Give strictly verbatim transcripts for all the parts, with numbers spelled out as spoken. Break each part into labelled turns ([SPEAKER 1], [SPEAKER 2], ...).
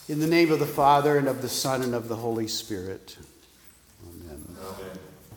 [SPEAKER 1] In the name of the Father, and of the Son, and of the Holy Spirit. Amen.
[SPEAKER 2] Amen.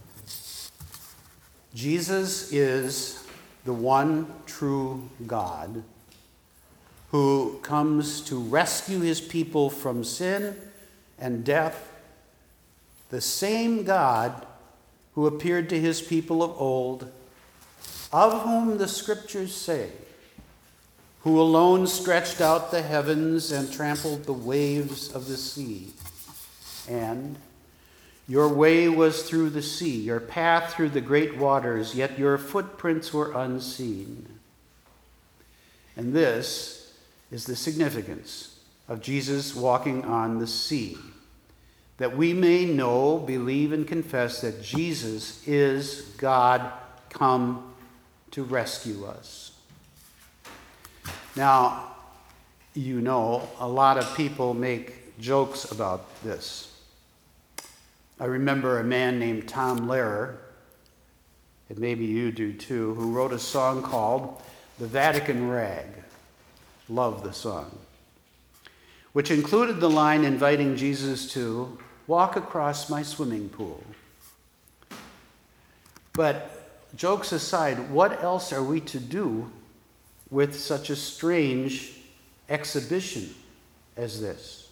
[SPEAKER 1] Jesus is the one true God who comes to rescue his people from sin and death, the same God who appeared to his people of old, of whom the Scriptures say, who alone stretched out the heavens and trampled the waves of the sea. And your way was through the sea, your path through the great waters, yet your footprints were unseen. And this is the significance of Jesus walking on the sea, that we may know, believe, and confess that Jesus is God come to rescue us. Now, you know, a lot of people make jokes about this. I remember a man named Tom Lehrer, and maybe you do too, who wrote a song called The Vatican Rag. Love the song. Which included the line inviting Jesus to walk across my swimming pool. But jokes aside, what else are we to do with such a strange exhibition as this?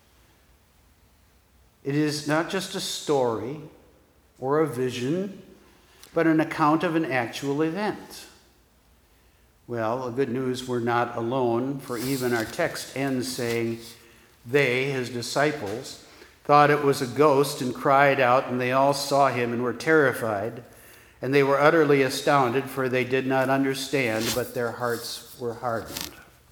[SPEAKER 1] It is not just a story or a vision, but an account of an actual event. Well, the good news, we're not alone, for even our text ends saying, they, his disciples, thought it was a ghost and cried out, and they all saw him and were terrified. And they were utterly astounded, for they did not understand, but their hearts were hardened.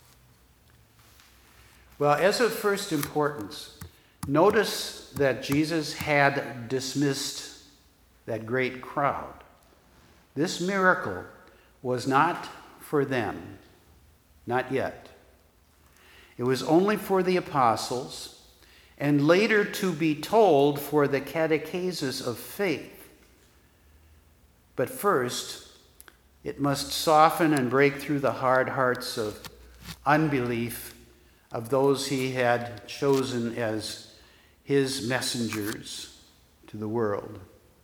[SPEAKER 1] Well, as of first importance, notice that Jesus had dismissed that great crowd. This miracle was not for them, not yet. It was only for the apostles, and later to be told for the catechesis of faith. But first, it must soften and break through the hard hearts of unbelief of those he had chosen as his messengers to the world.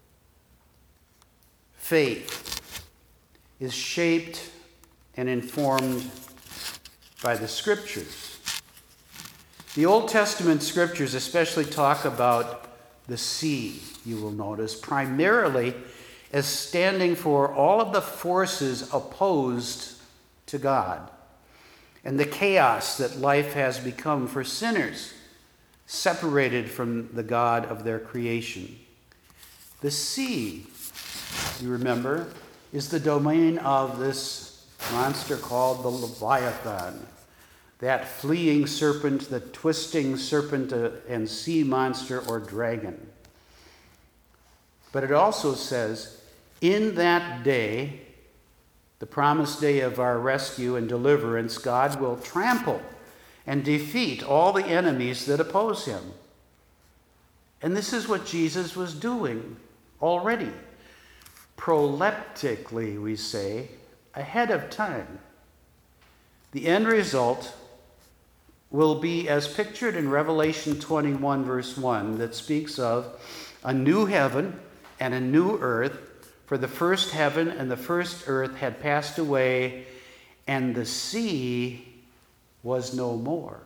[SPEAKER 1] Faith is shaped and informed by the Scriptures. The Old Testament Scriptures especially talk about the sea, you will notice, primarily as standing for all of the forces opposed to God and the chaos that life has become for sinners, separated from the God of their creation. The sea, you remember, is the domain of this monster called the Leviathan, that fleeing serpent, the twisting serpent and sea monster or dragon. But it also says, in that day, the promised day of our rescue and deliverance, God will trample and defeat all the enemies that oppose him. And this is what Jesus was doing already. Proleptically, we say, ahead of time. The end result will be as pictured in Revelation twenty-one, verse one, that speaks of a new heaven and a new earth, for the first heaven and the first earth had passed away, and the sea was no more.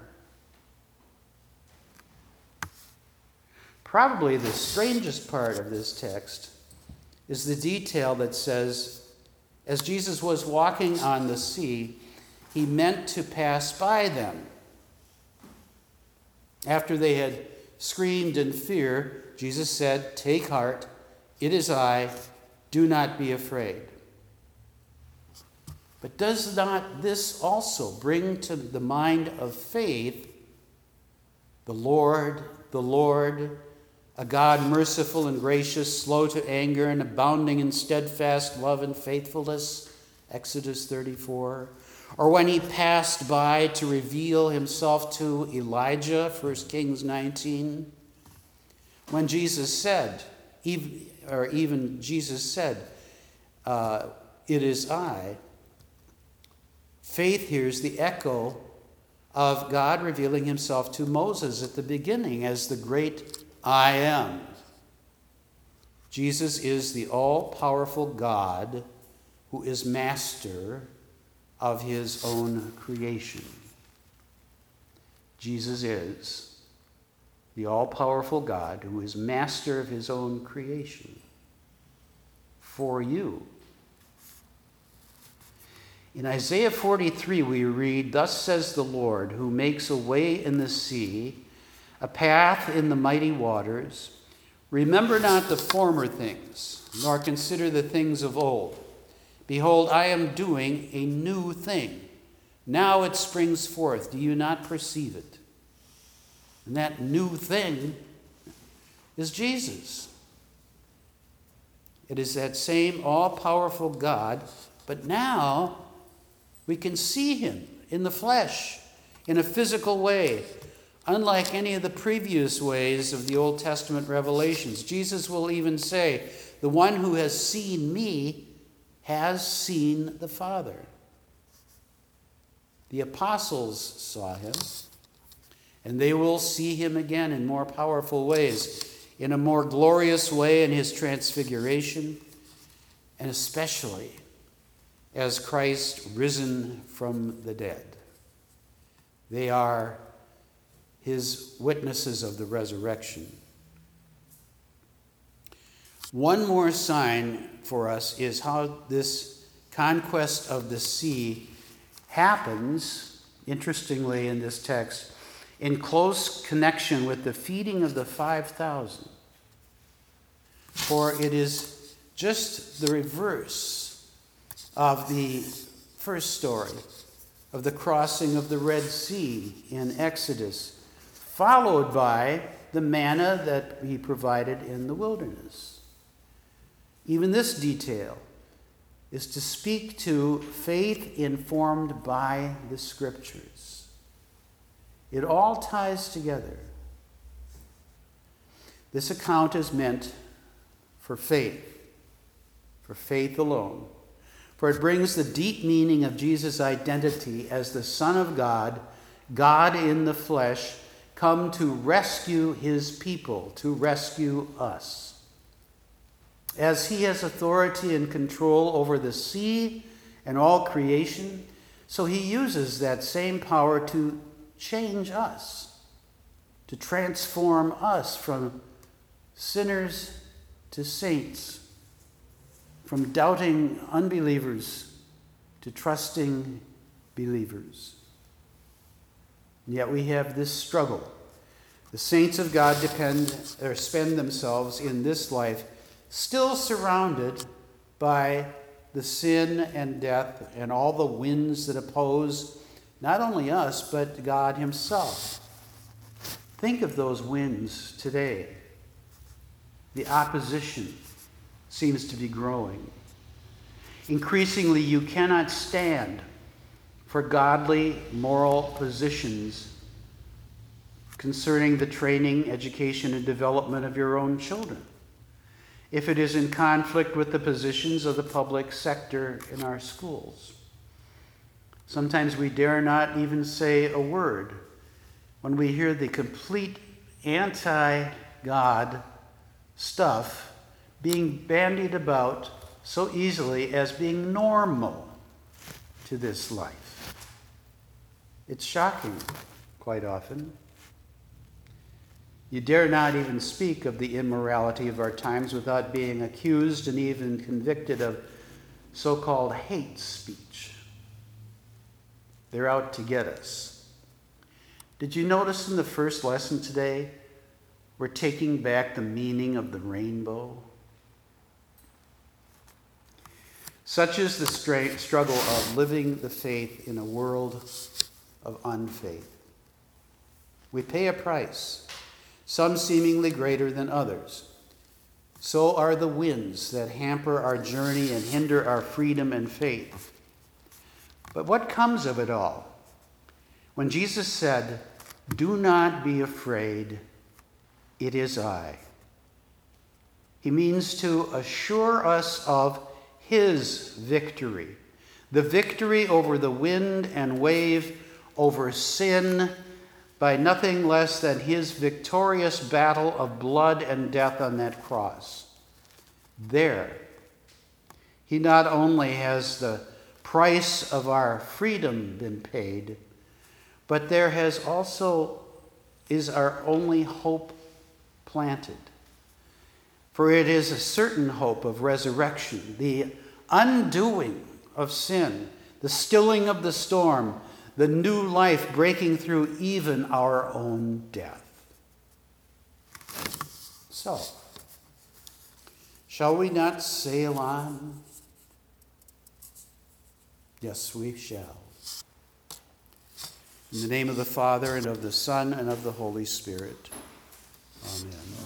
[SPEAKER 1] Probably the strangest part of this text is the detail that says, as Jesus was walking on the sea, he meant to pass by them. After they had screamed in fear, Jesus said, "Take heart, it is I. Do not be afraid." But does not this also bring to the mind of faith, the Lord, the Lord, a God merciful and gracious, slow to anger and abounding in steadfast love and faithfulness, Exodus thirty-four, or when he passed by to reveal himself to Elijah, First Kings nineteen, when Jesus said, or even Jesus said, uh, "It is I." Faith hears the echo of God revealing himself to Moses at the beginning as the great I am. Jesus is the all-powerful God who is master of his own creation. Jesus is the all-powerful God who is master of his own creation for you. In Isaiah forty-three, we read, "Thus says the Lord, who makes a way in the sea, a path in the mighty waters. Remember not the former things, nor consider the things of old. Behold, I am doing a new thing. Now it springs forth. Do you not perceive it?" And that new thing is Jesus. It is that same all-powerful God, but now we can see him in the flesh, in a physical way, unlike any of the previous ways of the Old Testament revelations. Jesus will even say, "The one who has seen me has seen the Father." The apostles saw him, and they will see him again in more powerful ways, in a more glorious way in his transfiguration, and especially as Christ risen from the dead. They are his witnesses of the resurrection. One more sign for us is how this conquest of the sea happens, interestingly in this text, in close connection with the feeding of the five thousand. For it is just the reverse of the first story of the crossing of the Red Sea in Exodus, followed by the manna that he provided in the wilderness. Even this detail is to speak to faith informed by the Scriptures. It all ties together. This account is meant for faith, for faith alone. For it brings the deep meaning of Jesus' identity as the Son of God, God in the flesh, come to rescue his people, to rescue us. As he has authority and control over the sea and all creation, so he uses that same power to change us, to transform us from sinners to saints, from doubting unbelievers to trusting believers. And yet we have this struggle. The saints of God depend or spend themselves in this life still surrounded by the sin and death and all the winds that oppose not only us, but God himself. Think of those winds today. The opposition seems to be growing. Increasingly, you cannot stand for godly moral positions concerning the training, education, and development of your own children, if it is in conflict with the positions of the public sector in our schools. Sometimes we dare not even say a word when we hear the complete anti-God stuff being bandied about so easily as being normal to this life. It's shocking, quite often. You dare not even speak of the immorality of our times without being accused and even convicted of so-called hate speech. They're out to get us. Did you notice in the first lesson today, we're taking back the meaning of the rainbow? Such is the stra- struggle of living the faith in a world of unfaith. We pay a price, some seemingly greater than others. So are the winds that hamper our journey and hinder our freedom and faith. But what comes of it all? When Jesus said, "Do not be afraid, it is I," he means to assure us of his victory, the victory over the wind and wave, over sin by nothing less than his victorious battle of blood and death on that cross. There, he not only has the price of our freedom been paid, but there has also is our only hope planted. For it is a certain hope of resurrection, the undoing of sin, the stilling of the storm, the new life breaking through even our own death. So, shall we not sail on? Yes, we shall. In the name of the Father, and of the Son, and of the Holy Spirit. Amen.